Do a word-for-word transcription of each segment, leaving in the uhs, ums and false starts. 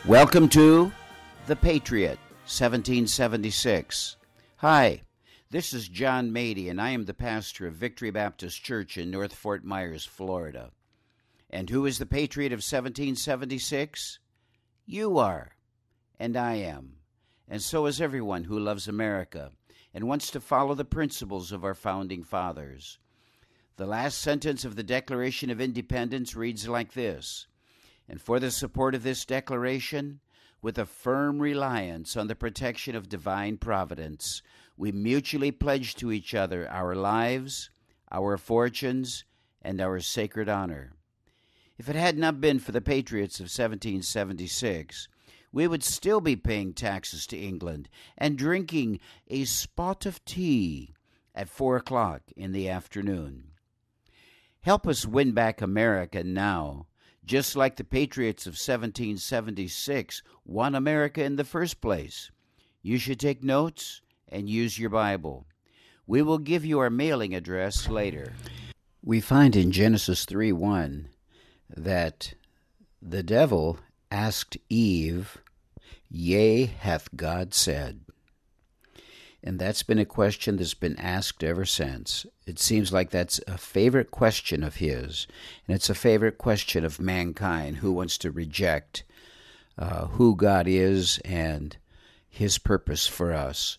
Welcome to The Patriot, seventeen seventy-six. Hi, this is John Mady, and I am the pastor of Victory Baptist Church in North Fort Myers, Florida. And who is the Patriot of seventeen seventy-six? You are, and I am, and so is everyone who loves America and wants to follow the principles of our founding fathers. The last sentence of the Declaration of Independence reads like this: "And for the support of this declaration, with a firm reliance on the protection of divine providence, we mutually pledge to each other our lives, our fortunes, and our sacred honor." If it had not been for the Patriots of seventeen seventy-six, we would still be paying taxes to England and drinking a spot of tea at four o'clock in the afternoon. Help us win back America now, just like the Patriots of seventeen seventy-six won America in the first place. You should take notes and use your Bible. We will give you our mailing address later. We find in Genesis three one that the devil asked Eve, "Yea, hath God said?" And that's been a question that's been asked ever since. It seems like that's a favorite question of his, and it's a favorite question of mankind who wants to reject uh, who God is and his purpose for us.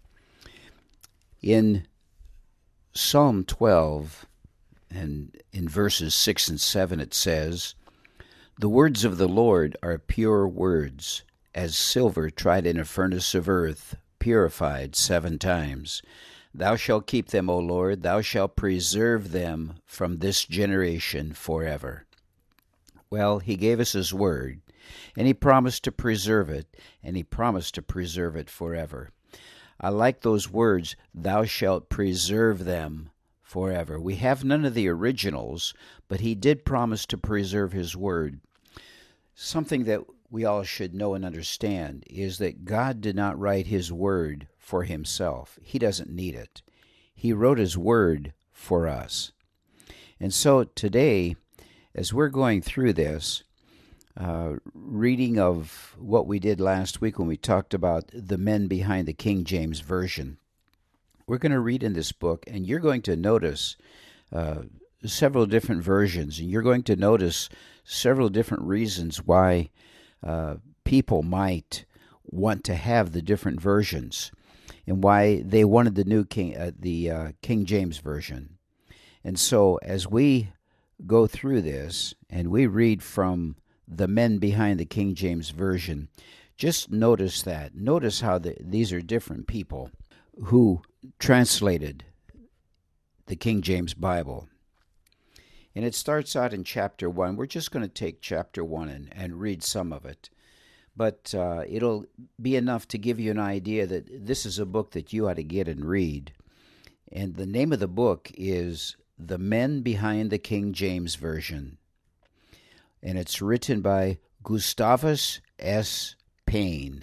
In Psalm twelve, and in verses six and seven, it says, "The words of the Lord are pure words, as silver tried in a furnace of earth, purified seven times. Thou shalt keep them, O Lord, thou shalt preserve them from this generation forever." Well, he gave us his word, and he promised to preserve it, and he promised to preserve it forever. I like those words, "thou shalt preserve them forever." We have none of the originals, but he did promise to preserve his word. Something that we all should know and understand is that God did not write his word for himself. He doesn't need it. He wrote his word for us. And so today, as we're going through this, uh, reading of what we did last week when we talked about the men behind the King James Version, we're going to read in this book, and you're going to notice uh, several different versions, and you're going to notice several different reasons why uh, people might want to have the different versions, and why they wanted the new King, uh, the uh, King James Version. And so, as we go through this and we read from the men behind the King James Version, just notice that. Notice how the, these are different people who translated the King James Bible. And it starts out in chapter one. We're just going to take chapter one and, and read some of it. But uh, it'll be enough to give you an idea that this is a book that you ought to get and read. And the name of the book is The Men Behind the King James Version. And it's written by Gustavus S. Payne.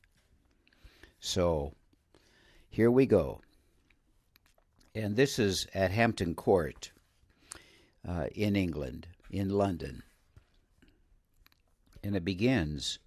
So, here we go. And this is at Hampton Court uh, in England, in London. And it begins,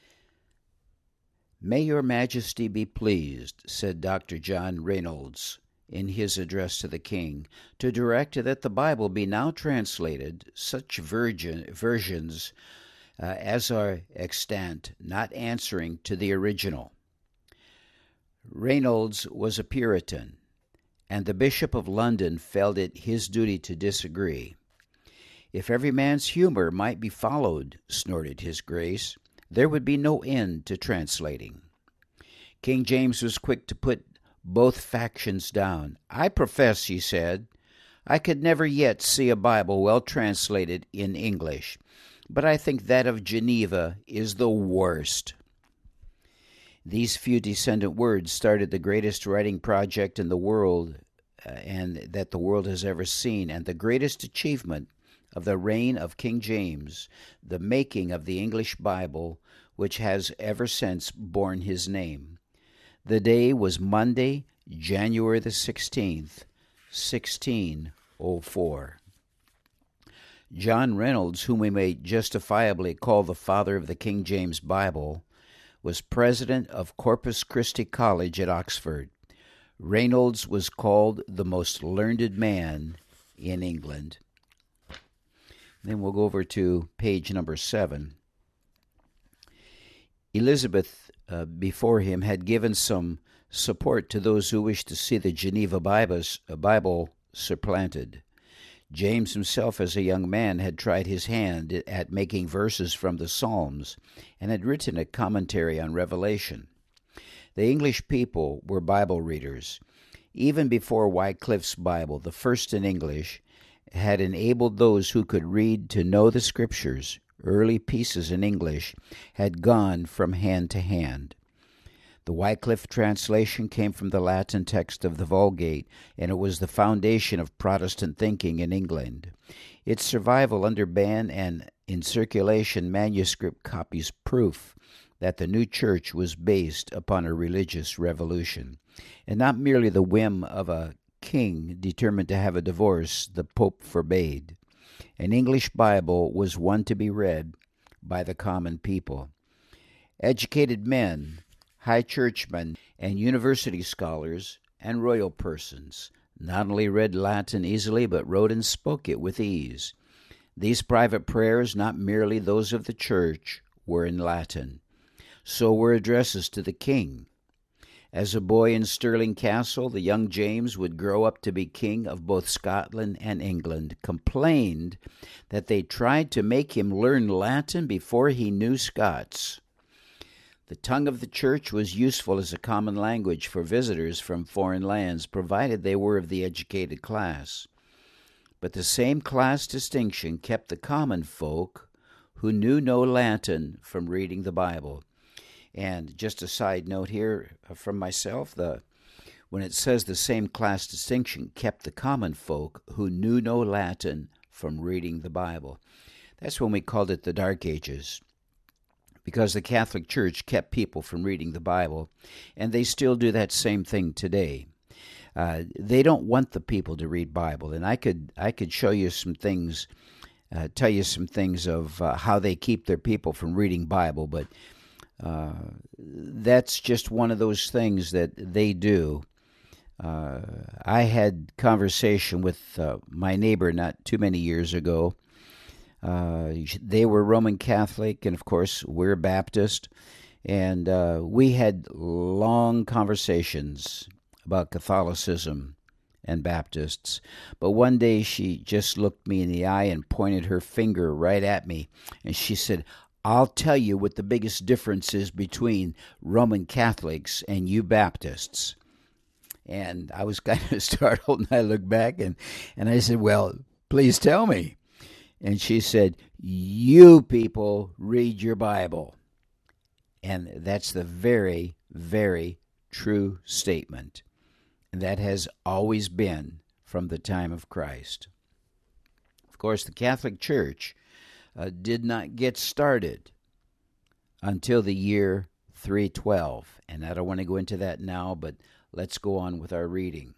"May your Majesty be pleased," said Doctor John Reynolds in his address to the king, "to direct that the Bible be now translated, such virgin, versions uh, as are extant, not answering to the original." Reynolds was a Puritan, and the Bishop of London felt it his duty to disagree. "If every man's humor might be followed," snorted his grace, "there would be no end to translating." King James was quick to put both factions down. "I profess," he said, "I could never yet see a Bible well translated in English, but I think that of Geneva is the worst." These few descendant words started the greatest writing project in the world uh, and that the world has ever seen, and the greatest achievement of the reign of King James, the making of the English Bible, which has ever since borne his name. The day was Monday, January the sixteenth, sixteen oh four. John Reynolds, whom we may justifiably call the father of the King James Bible, was president of Corpus Christi College at Oxford. Reynolds was called the most learned man in England. Then we'll go over to page number seven. Elizabeth, uh, before him, had given some support to those who wished to see the Geneva Bible supplanted. James himself, as a young man, had tried his hand at making verses from the Psalms and had written a commentary on Revelation. The English people were Bible readers. Even before Wycliffe's Bible, the first in English, had enabled those who could read to know the Scriptures. Early pieces in English had gone from hand to hand. The Wycliffe translation came from the Latin text of the Vulgate, and it was the foundation of Protestant thinking in England. Its survival under ban and in circulation manuscript copies proof that the new church was based upon a religious revolution, and not merely the whim of a king determined to have a divorce the Pope forbade. An English Bible was one to be read by the common people. Educated men, high churchmen, and university scholars and royal persons not only read Latin easily, but wrote and spoke it with ease. These private prayers, not merely those of the church, were in Latin. So were addresses to the king. As a boy in Stirling Castle, the young James would grow up to be king of both Scotland and England, complained that they tried to make him learn Latin before he knew Scots. The tongue of the church was useful as a common language for visitors from foreign lands, provided they were of the educated class. But the same class distinction kept the common folk who knew no Latin from reading the Bible. And just a side note here from myself, the when it says the same class distinction kept the common folk who knew no Latin from reading the Bible. That's when we called it the Dark Ages, because the Catholic Church kept people from reading the Bible, and they still do that same thing today. Uh, they don't want the people to read Bible, and I could I could show you some things, uh, tell you some things of uh, how they keep their people from reading Bible, but Uh, that's just one of those things that they do. Uh, I had conversation with uh, my neighbor not too many years ago. Uh, they were Roman Catholic, and of course we're Baptist, and uh, we had long conversations about Catholicism and Baptists. But one day she just looked me in the eye and pointed her finger right at me, and she said, "I'll tell you what the biggest difference is between Roman Catholics and you Baptists." And I was kind of startled, and I looked back, and, and I said, "Well, please tell me." And she said, "You people read your Bible." And that's the very, very true statement. And that has always been from the time of Christ. Of course, the Catholic Church Uh, did not get started until the year three twelve. And I don't want to go into that now, but let's go on with our reading.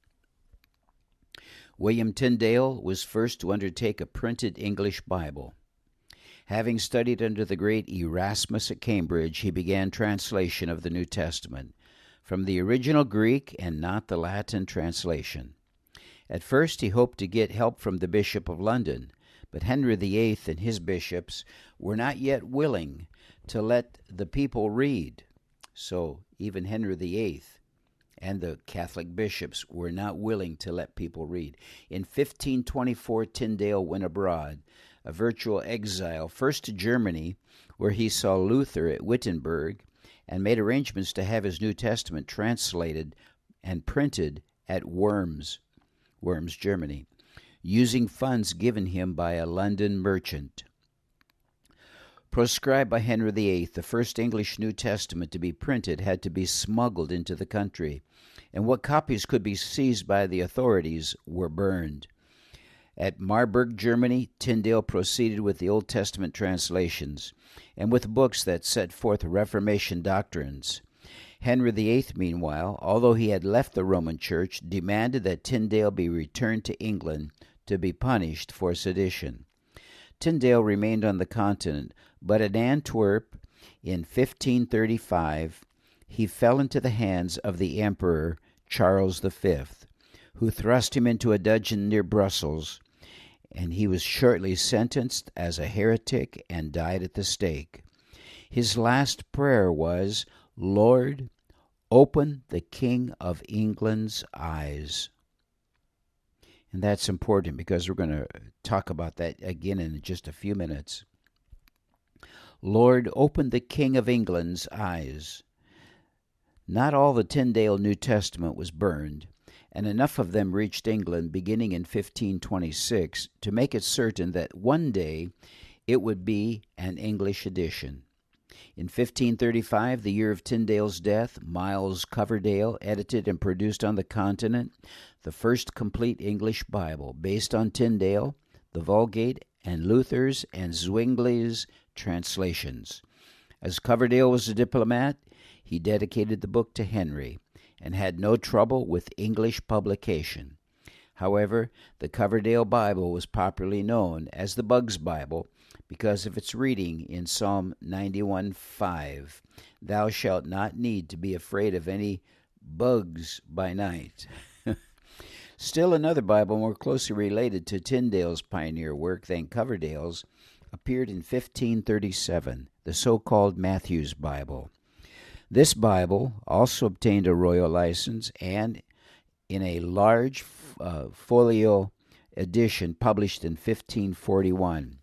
William Tyndale was first to undertake a printed English Bible. Having studied under the great Erasmus at Cambridge, he began translation of the New Testament from the original Greek and not the Latin translation. At first he hoped to get help from the Bishop of London, but Henry the Eighth and his bishops were not yet willing to let the people read. So even Henry the Eighth and the Catholic bishops were not willing to let people read. In fifteen twenty-four, Tyndale went abroad, a virtual exile, first to Germany, where he saw Luther at Wittenberg, and made arrangements to have his New Testament translated and printed at Worms, Worms, Germany, using funds given him by a London merchant. Proscribed by Henry the Eighth, the first English New Testament to be printed had to be smuggled into the country, and what copies could be seized by the authorities were burned. At Marburg, Germany, Tyndale proceeded with the Old Testament translations and with books that set forth Reformation doctrines. Henry the Eighth, meanwhile, although he had left the Roman Church, demanded that Tyndale be returned to England to be punished for sedition. Tyndale remained on the continent, but at Antwerp in fifteen thirty-five he fell into the hands of the Emperor Charles the Fifth, who thrust him into a dungeon near Brussels, and he was shortly sentenced as a heretic and died at the stake. His last prayer was, "Lord, open the King of England's eyes." And that's important because we're going to talk about that again in just a few minutes. Lord, open the King of England's eyes. Not all the Tyndale New Testament was burned, and enough of them reached England beginning in fifteen twenty-six to make it certain that one day it would be an English edition. In fifteen thirty-five, the year of Tyndale's death, Miles Coverdale edited and produced on the continent the first complete English Bible based on Tyndale, the Vulgate, and Luther's and Zwingli's translations. As Coverdale was a diplomat, he dedicated the book to Henry and had no trouble with English publication. However, the Coverdale Bible was popularly known as the Bug's Bible because of its reading in Psalm ninety-one five, "Thou shalt not need to be afraid of any bugs by night." Still another Bible more closely related to Tyndale's pioneer work than Coverdale's appeared in fifteen thirty-seven, the so-called Matthew's Bible. This Bible also obtained a royal license and in a large uh, folio edition published in fifteen forty-one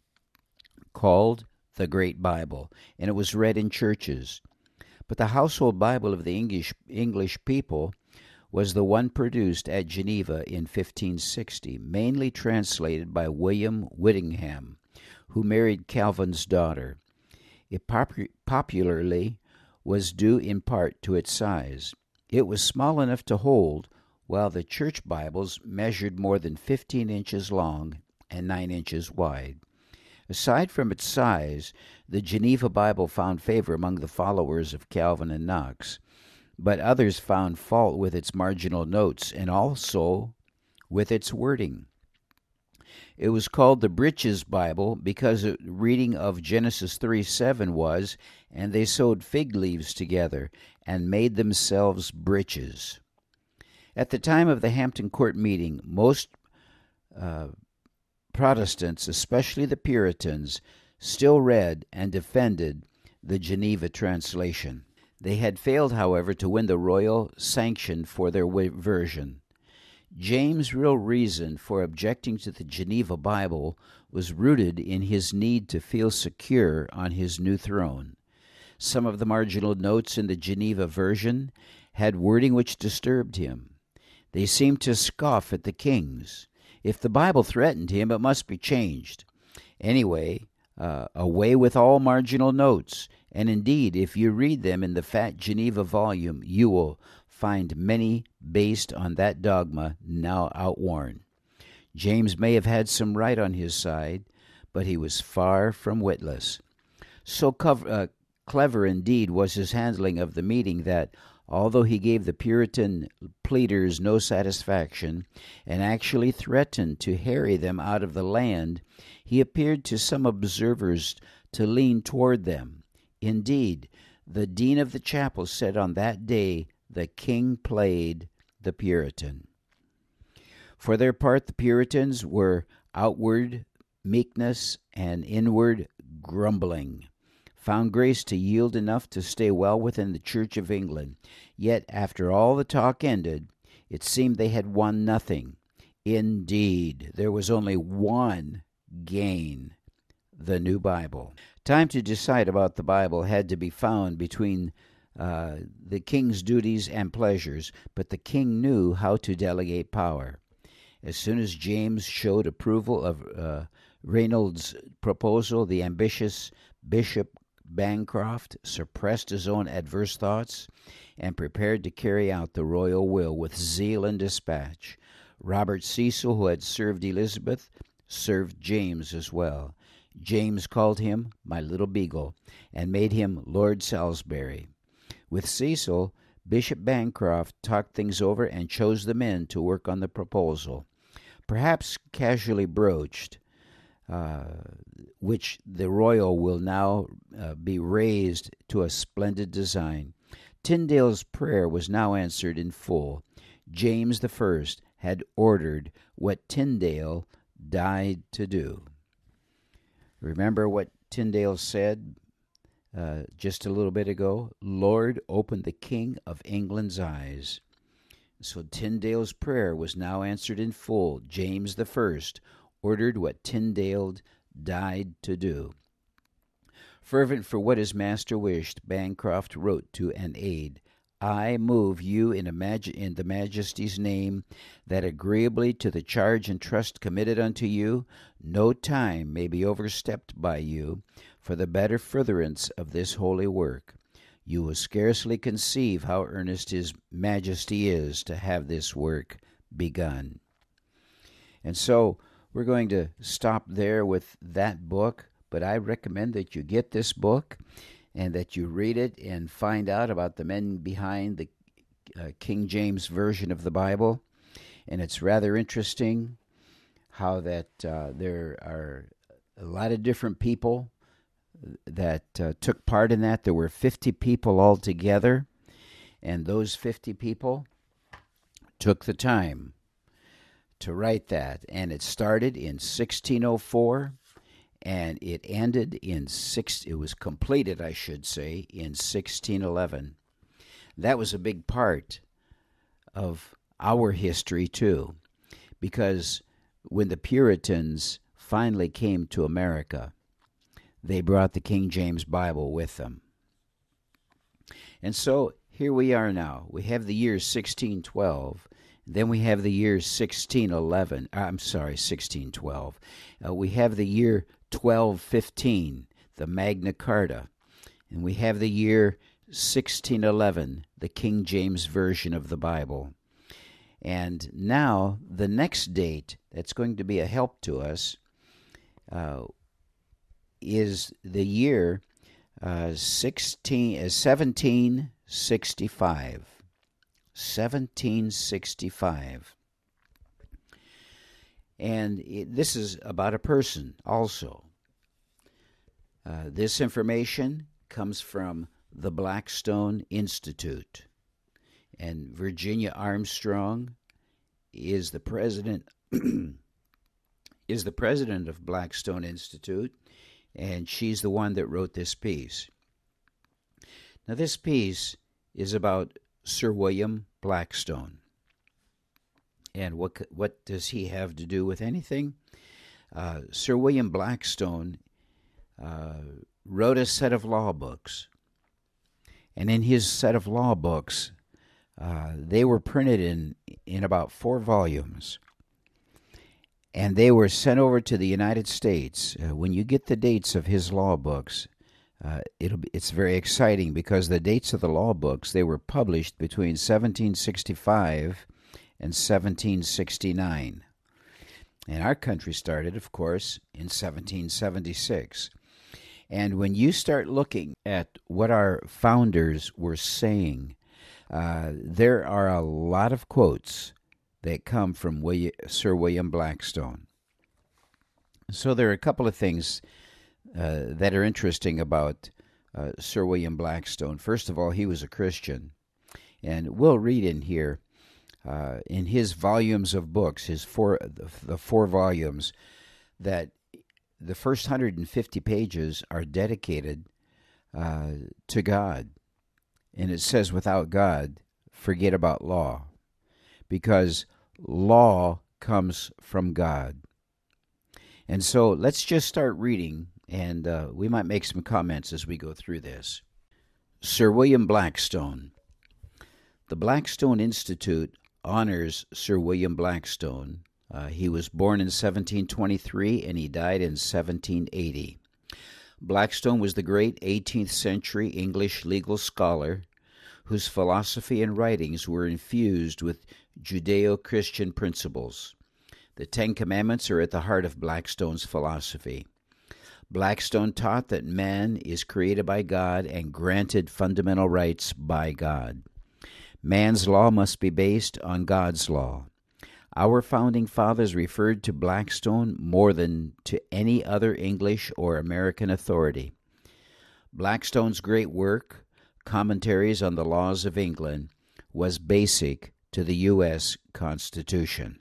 called the Great Bible, and it was read in churches. But the household Bible of the English, English people was the one produced at Geneva in fifteen sixty, mainly translated by William Whittingham, who married Calvin's daughter. It pop- popularly was due in part to its size. It was small enough to hold, while the church Bibles measured more than fifteen inches long and nine inches wide. Aside from its size, the Geneva Bible found favor among the followers of Calvin and Knox, but others found fault with its marginal notes and also with its wording. It was called the Breeches Bible because the reading of Genesis three seven was, "And they sewed fig leaves together and made themselves breeches." At the time of the Hampton Court meeting, most uh, Protestants, especially the Puritans, still read and defended the Geneva translation. They had failed, however, to win the royal sanction for their version. James' real reason for objecting to the Geneva Bible was rooted in his need to feel secure on his new throne. Some of the marginal notes in the Geneva version had wording which disturbed him. They seemed to scoff at the kings. If the Bible threatened him, it must be changed. Anyway, uh, away with all marginal notes. And indeed, if you read them in the fat Geneva volume, you will find many based on that dogma now outworn. James may have had some right on his side, but he was far from witless. So cover, uh, clever indeed was his handling of the meeting that, although he gave the Puritan pleaders no satisfaction and actually threatened to harry them out of the land, he appeared to some observers to lean toward them. Indeed, the dean of the chapel said on that day, "The king played the Puritan." For their part, the Puritans were outward meekness and inward grumbling, found grace to yield enough to stay well within the Church of England. Yet, after all the talk ended, it seemed they had won nothing. Indeed, there was only one gain: the new Bible. Time to decide about the Bible had to be found between uh, the king's duties and pleasures, but the king knew how to delegate power. As soon as James showed approval of uh, Reynolds' proposal, the ambitious Bishop Bancroft suppressed his own adverse thoughts and prepared to carry out the royal will with zeal and dispatch. Robert Cecil, who had served Elizabeth, served James as well. James called him "my little beagle" and made him Lord Salisbury. With Cecil, Bishop Bancroft talked things over and chose the men to work on the proposal. Perhaps casually broached, uh, which the royal will now uh, be raised to a splendid design. Tyndale's prayer was now answered in full. James the First had ordered what Tyndale died to do. Remember what Tyndale said uh, just a little bit ago? Lord, open the King of England's eyes. So Tyndale's prayer was now answered in full. James the First ordered what Tyndale died to do. Fervent for what his master wished, Bancroft wrote to an aide, I move you in, a maj- in the Majesty's name, that agreeably to the charge and trust committed unto you, no time may be overstepped by you for the better furtherance of this holy work. You will scarcely conceive how earnest his Majesty is to have this work begun. And so we're going to stop there with that book. But I recommend that you get this book and that you read it and find out about the men behind the uh, King James Version of the Bible. And it's rather interesting how that uh, there are a lot of different people that uh, took part in that. There were fifty people altogether, and those fifty people took the time to write that. And it started in sixteen oh four. And it ended in six. It was completed, I should say, in sixteen eleven. That was a big part of our history too, because when the Puritans finally came to America, they brought the King James Bible with them. And so here we are now. We have the year sixteen twelve. Then we have the year sixteen eleven. I'm sorry, sixteen twelve. Uh, we have the year twelve fifteen, the Magna Carta. And we have the year sixteen eleven, the King James Version of the Bible. And now the next date that's going to be a help to us uh, is the year uh, sixteen, uh, seventeen sixty-five. seventeen sixty-five. And it, this is about a person also. Uh, this information comes from the Blackstone Institute. And Virginia Armstrong is the president is the president of Blackstone Institute, and she's the one that wrote this piece. Now this piece is about Sir William Blackstone. And what what does he have to do with anything? Uh, Sir William Blackstone uh, wrote a set of law books. And in his set of law books, uh, they were printed in, in about four volumes. And they were sent over to the United States. Uh, when you get the dates of his law books, Uh, it'll be, it's very exciting because the dates of the law books, they were published between seventeen sixty-five and seventeen sixty-nine. And our country started, of course, in seventeen seventy-six. And when you start looking at what our founders were saying, uh, there are a lot of quotes that come from William, Sir William Blackstone. So there are a couple of things Uh, that are interesting about uh, Sir William Blackstone. First of all, he was a Christian. And we'll read in here, uh, in his volumes of books, his four, the, the four volumes, that the first one hundred fifty pages are dedicated uh, to God. And it says, without God, forget about law. Because law comes from God. And so let's just start reading. And uh, we might make some comments as we go through this. Sir William Blackstone. The Blackstone Institute honors Sir William Blackstone. Uh, he was born in seventeen twenty-three and he died in seventeen eighty. Blackstone was the great eighteenth century English legal scholar whose philosophy and writings were infused with Judeo-Christian principles. The Ten Commandments are at the heart of Blackstone's philosophy. Blackstone taught that man is created by God and granted fundamental rights by God. Man's law must be based on God's law. Our founding fathers referred to Blackstone more than to any other English or American authority. Blackstone's great work, Commentaries on the Laws of England, was basic to the U S Constitution.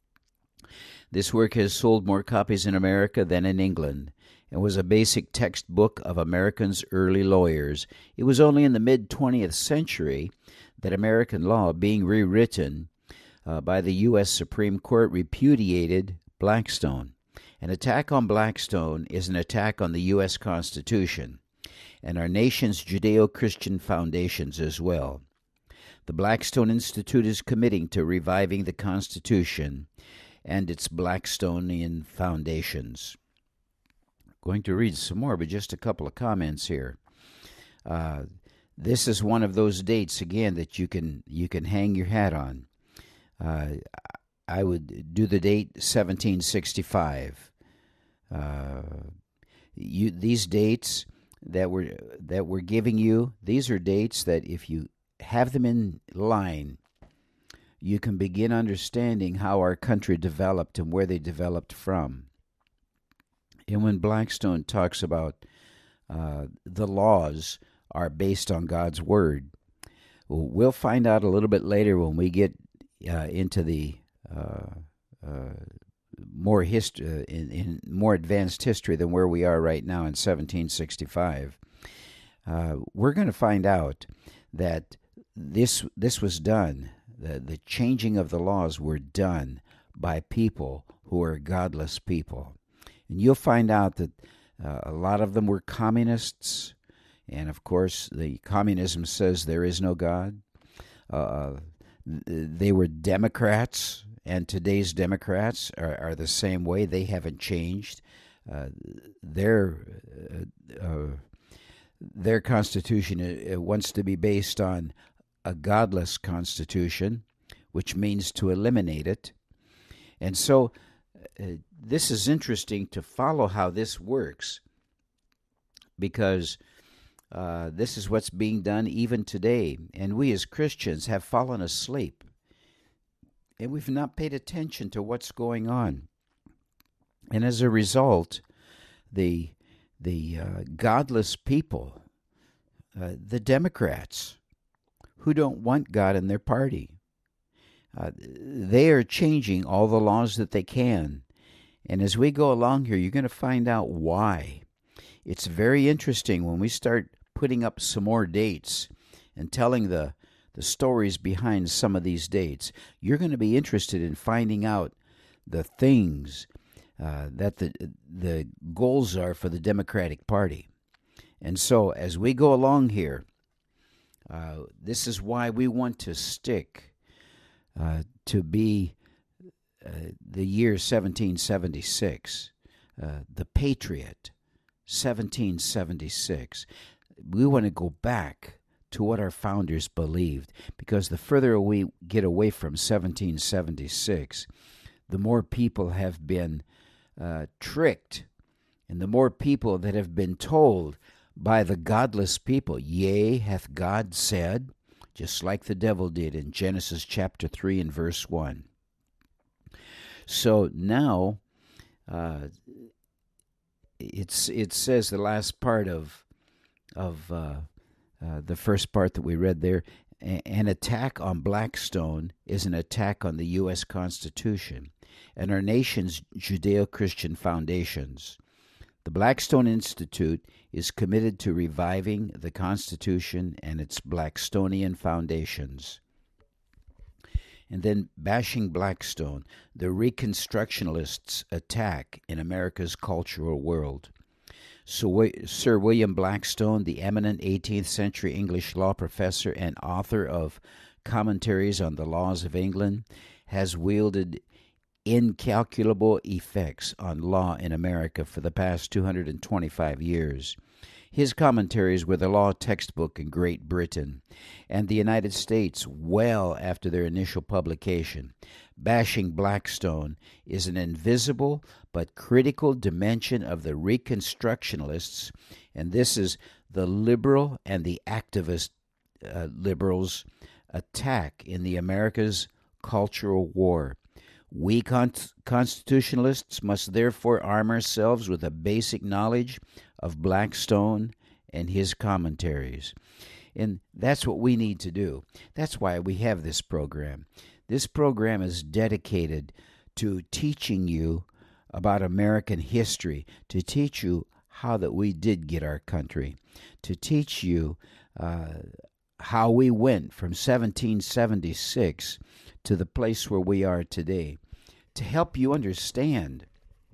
This work has sold more copies in America than in England, and was a basic textbook of Americans' early lawyers. It was only in the mid-twentieth century that American law, being rewritten uh, by the U S Supreme Court, repudiated Blackstone. An attack on Blackstone is an attack on the U S Constitution and our nation's Judeo-Christian foundations as well. The Blackstone Institute is committing to reviving the Constitution and its Blackstonian foundations. Going to read some more, but just a couple of comments here. Uh, this is one of those dates again that you can you can hang your hat on. Uh, I would do the date seventeen sixty-five. Uh, you these dates that we're that we're giving you, these are dates that if you have them in line, you can begin understanding how our country developed and where they developed from. And when Blackstone talks about uh, the laws are based on God's Word, we'll find out a little bit later when we get uh, into the uh, uh, more history, in, in more advanced history than where we are right now in seventeen sixty-five. Uh, we're going to find out that this this was done. The, the changing of the laws were done by people who are godless people. And you'll find out that uh, a lot of them were communists. And, of course, the communism says there is no God. Uh, they were Democrats, and today's Democrats are, are the same way. They haven't changed. Uh, their, uh, uh, their constitution uh, wants to be based on a godless constitution, which means to eliminate it. And so uh, this is interesting to follow how this works, because uh, this is what's being done even today. And we as Christians have fallen asleep, and we've not paid attention to what's going on. And as a result, the, the uh, godless people, uh, the Democrats, who don't want God in their party, uh, they are changing all the laws that they can. And as we go along here, you're going to find out why. It's very interesting when we start putting up some more dates and telling the, the stories behind some of these dates. You're going to be interested in finding out the things uh, that the, the goals are for the Democratic Party. And so as we go along here, Uh, this is why we want to stick uh, to be uh, the year seventeen seventy-six, uh, the Patriot, seventeen seventy-six. We want to go back to what our founders believed, because the further we get away from seventeen seventy-six, the more people have been uh, tricked, and the more people that have been told by the godless people, yea, hath God said, just like the devil did in Genesis chapter three and verse one. So now, uh, it's it says the last part of of uh, uh, the first part that we read there, an attack on Blackstone is an attack on the U S Constitution and our nation's Judeo-Christian foundations. The Blackstone Institute is committed to reviving the Constitution and its Blackstonian foundations. And then bashing Blackstone, the Reconstructionists' attack in America's cultural world. So, Sir William Blackstone, the eminent eighteenth century English law professor and author of Commentaries on the Laws of England, has wielded incalculable effects on law in America for the past two hundred twenty-five years. His commentaries were the law textbook in Great Britain and the United States well after their initial publication. Bashing Blackstone is an invisible but critical dimension of the Reconstructionists, and this is the liberal and the activist uh, liberals' attack in the America's cultural war. We con- constitutionalists must therefore arm ourselves with a basic knowledge of Blackstone and his commentaries. And that's what we need to do. That's why we have this program. This program is dedicated to teaching you about American history, to teach you how that we did get our country, to teach you uh, how we went from seventeen seventy-six to the place where we are today, to help you understand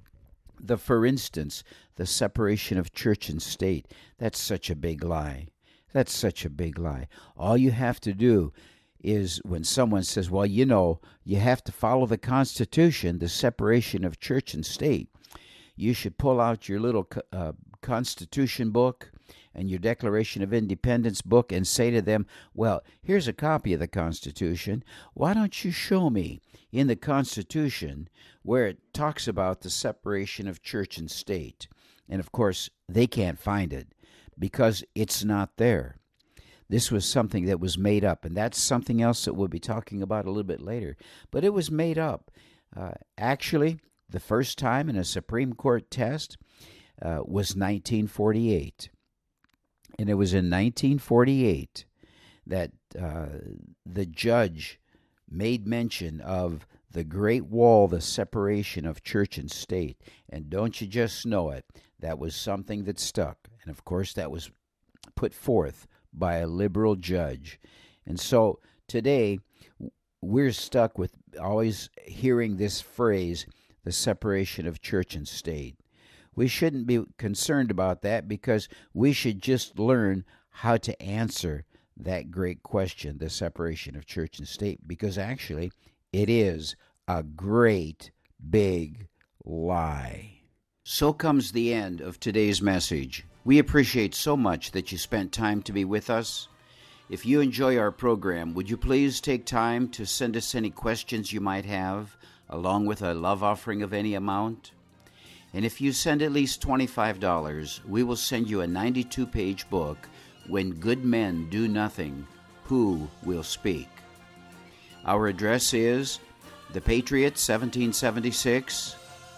the, for instance, the separation of church and state. That's such a big lie. That's such a big lie. All you have to do is when someone says, well, you know, you have to follow the Constitution, the separation of church and state, you should pull out your little uh, Constitution book and your Declaration of Independence book and say to them, well, here's a copy of the Constitution. Why don't you show me in the Constitution where it talks about the separation of church and state? And, of course, they can't find it because it's not there. This was something that was made up, and that's something else that we'll be talking about a little bit later. But it was made up. Uh, actually, the first time in a Supreme Court test uh, was nineteen forty-eight. And it was in nineteen forty-eight that uh, the judge made mention of the Great Wall, the separation of church and state. And don't you just know it, that was something that stuck. And, of course, that was put forth by a liberal judge. And so today we're stuck with always hearing this phrase, the separation of church and state. We shouldn't be concerned about that because we should just learn how to answer that great question, the separation of church and state, because actually it is a great big lie. So comes the end of today's message. We appreciate so much that you spent time to be with us. If you enjoy our program, would you please take time to send us any questions you might have, along with a love offering of any amount? And if you send at least twenty-five dollars, we will send you a ninety-two page book, When Good Men Do Nothing, Who Will Speak? Our address is The Patriot, seventeen seventy-six,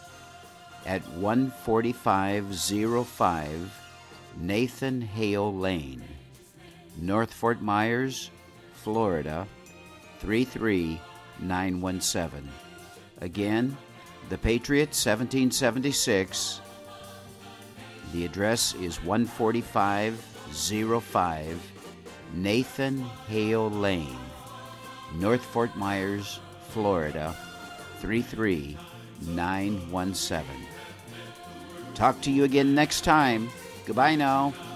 at one forty-five oh five Nathan Hale Lane, North Fort Myers, Florida, three three nine one seven. Again, The Patriot, seventeen seventy-six. The address is one forty-five oh five Nathan Hale Lane, North Fort Myers, Florida, three three nine one seven. Talk to you again next time. Goodbye now.